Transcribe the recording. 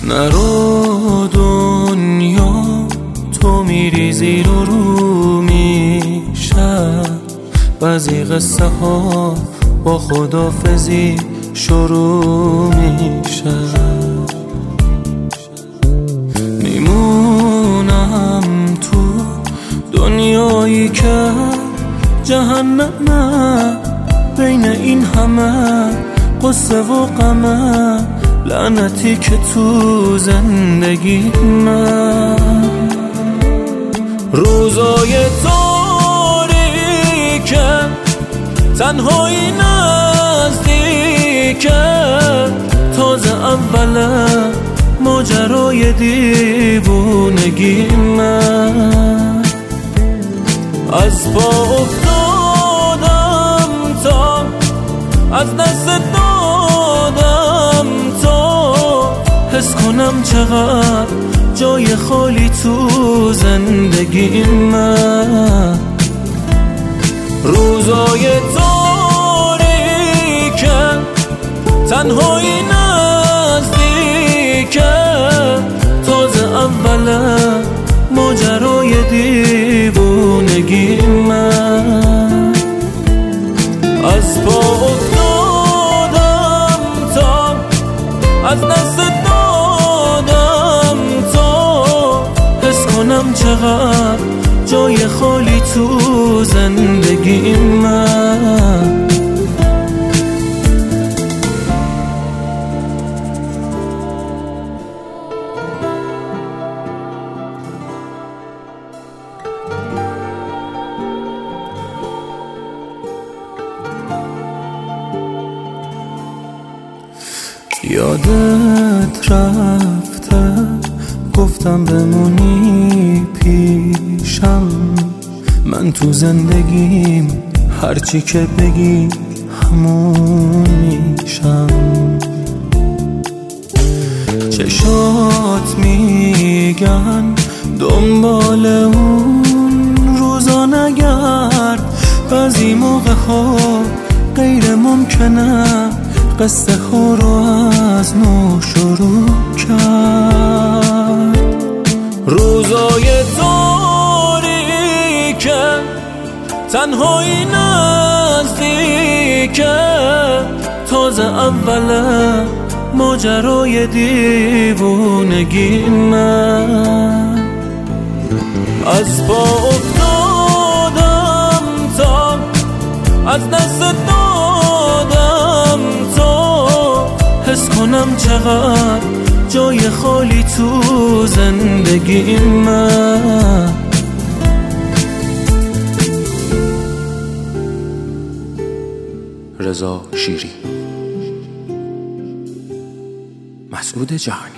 نرو دنیا تو میری زیر و رو میشه، بعضی قصه ها با خدافزی شروع میشه. میمونم تو دنیایی که جهنمه، بین این همه قصه و غمه، لعنتی که تو زندگی من. روزای تاریکه، تنهایی نزدیکه، تازه اوله ماجرای دیوونگی من. از پا افتادم تا از دست دادم تا حس کنم چقدر جای خالی تو زندگی من. روزای تاریکه، تنهایی نزدیکه، تازه اوله ماجرای دیوونگی من. از پا افتادم تا از دست دادم تا حس کنم چقدر جای خالی تو زندگی من. یادت رفته گفتم بمونی پیشم، من تو زندگیم هرچی که بگی همون میشم. چشات میگن دنبال اون روزا نگرد، بعضی موقع ها غیر ممکنه قصه ها رو از نو شروع کرد. روزای تاریکه، تنهایی نزدیکه، تازه اوله ماجرای دیوونگی من. از پا افتادم تا از دست دادم تا حس کنم چقدر جای خالی تو زندگی من. رضا شیری، مسعود جهانی.